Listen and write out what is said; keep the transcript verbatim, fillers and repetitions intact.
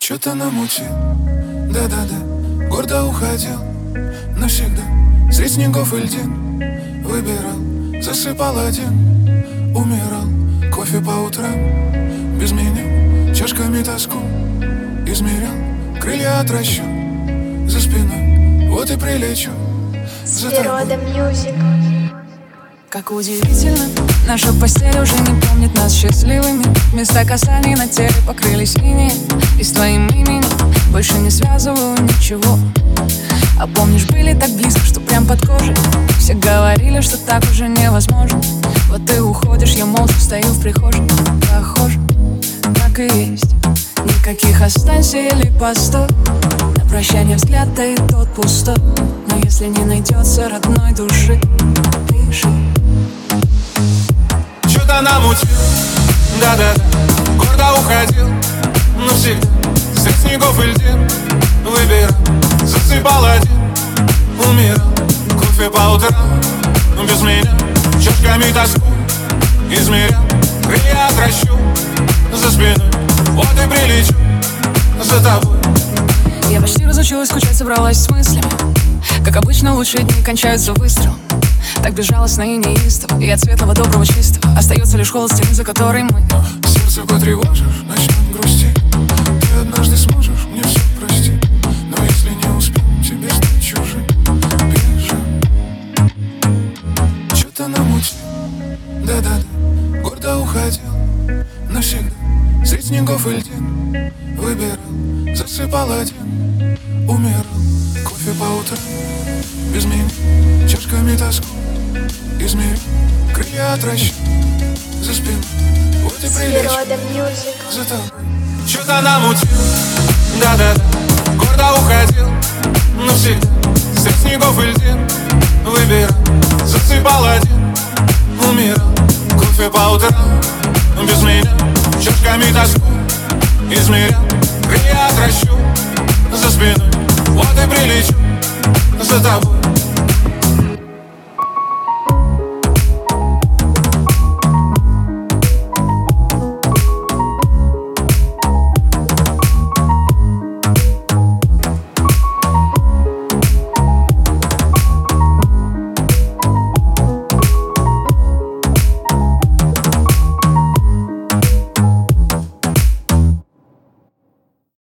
Чё-то намутил, да-да-да, гордо уходил навсегда. Средь снегов и льдин выбирал, засыпал один, умирал. Кофе по утрам, без меня, чашками тоску измерял. Крылья отращу за спиной, вот и прилечу за тобой. Как удивительно, наша постель уже не помнит нас счастливыми. Места касаний на теле покрылись инеем, и с твоим именем больше не связываю ничего. А помнишь, были так близко, что прям под кожей. Все говорили, что так уже невозможно. Вот ты уходишь, я молча стою в прихожей. Похоже, так и есть. Никаких останься или постой. На прощание взгляд, да и тот пустой. Но если не найдется родной души, пиши. Чё-то намутил, да-да-да, гордо уходил навсегда. Средь снегов и льдин выбирал, засыпал один, умирал. Кофе по утрам, без меня, чашками тоску измерял. Крылья отращу за спиной, вот и прилечу за тобой. Я почти разучилась скучать, собралась с мыслями. Как обычно, лучшие дни кончаются выстрелом. Так безжалостно и неистово, и от светлого, доброго, чистого остается лишь холод стены, за которой мы. Сердце потревожишь, начнет грустить. Ты однажды сможешь мне все простить. Но если не успел, тебе стать чужим. Бежи. Чё-то намутил, да-да-да, гордо уходил навсегда. Средь снегов и льдин выбирал, засыпал один, умирал. Кофе по утрам, без меня, чашками тоску измерю. Крылья отращу за спину, вот и прилечу за тобой. Чё-то намутил, да-да-да, гордо уходил навсегда. Средь снегов и льдин выбирал, засыпал один, умирал. Кофе по утрам, без меня, чашками тоску измерял. Крылья отращу за спиной, вот и прилечу за тобой.